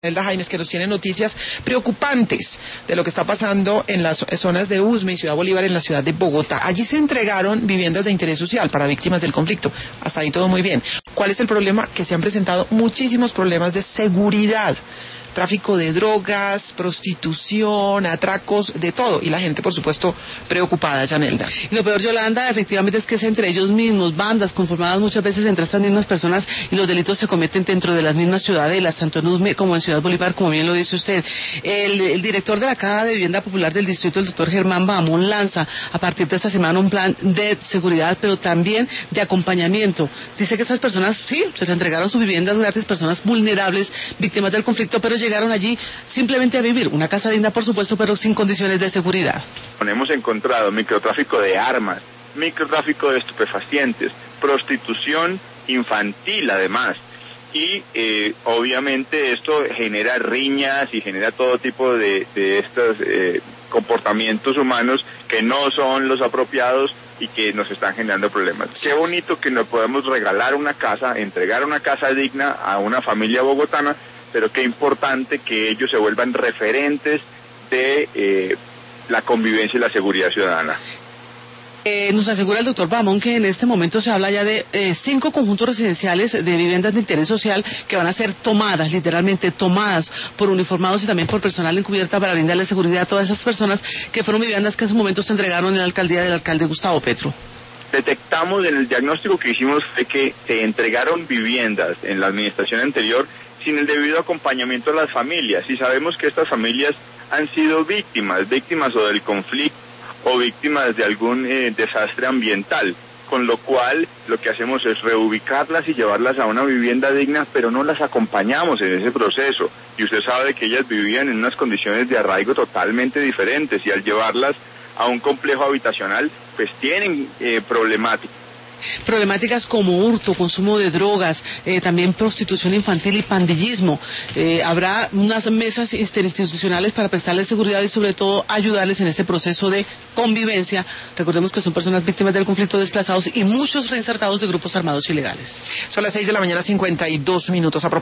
Elda Jaimes, que nos tiene noticias preocupantes de lo que está pasando en las zonas de Usme y Ciudad Bolívar en la ciudad de Bogotá. Allí se entregaron viviendas de interés social para víctimas del conflicto. Hasta ahí todo muy bien. ¿Cuál es el problema? Que se han presentado muchísimos problemas de seguridad. Tráfico de drogas, prostitución, atracos, de todo. Y la gente, por supuesto, preocupada, Yanelda. Y lo peor, Yolanda, efectivamente es que es entre ellos mismos, bandas conformadas muchas veces entre estas mismas personas, y los delitos se cometen dentro de las mismas ciudadelas, tanto en Usme como en Ciudad Bolívar, como bien lo dice usted. El director de la Caja de Vivienda Popular del Distrito, el doctor Germán Bahamón, lanza a partir de esta semana un plan de seguridad, pero también de acompañamiento. Dice que estas personas, sí, se les entregaron sus viviendas gratis, personas vulnerables, víctimas del conflicto, pero llegaron allí simplemente a vivir una casa digna, por supuesto, pero sin condiciones de seguridad. Hemos encontrado microtráfico de armas, microtráfico de estupefacientes, prostitución infantil además, y obviamente esto genera riñas y genera todo tipo de estos comportamientos humanos que no son los apropiados y que nos están generando problemas. Qué bonito que nos podemos regalar una casa, entregar una casa digna a una familia bogotana, pero qué importante que ellos se vuelvan referentes de la convivencia y la seguridad ciudadana. Nos asegura el doctor Bahamón que en este momento se habla ya de 5 conjuntos residenciales de viviendas de interés social que van a ser tomadas, literalmente tomadas por uniformados y también por personal encubierta para brindarle seguridad a todas esas personas que fueron viviendas que en su momento se entregaron en la alcaldía del alcalde Gustavo Petro. Detectamos en el diagnóstico que hicimos fue que se entregaron viviendas en la administración anterior sin el debido acompañamiento a las familias, y sabemos que estas familias han sido víctimas o del conflicto o víctimas de algún desastre ambiental, con lo cual lo que hacemos es reubicarlas y llevarlas a una vivienda digna, pero no las acompañamos en ese proceso, y usted sabe que ellas vivían en unas condiciones de arraigo totalmente diferentes, y al llevarlas a un complejo habitacional, pues tienen problemáticas como hurto, consumo de drogas, también prostitución infantil y pandillismo. Habrá unas mesas interinstitucionales para prestarles seguridad y sobre todo ayudarles en este proceso de convivencia. Recordemos que son personas víctimas del conflicto, desplazados y muchos reinsertados de grupos armados ilegales. Son las 6 de la mañana, 52 minutos.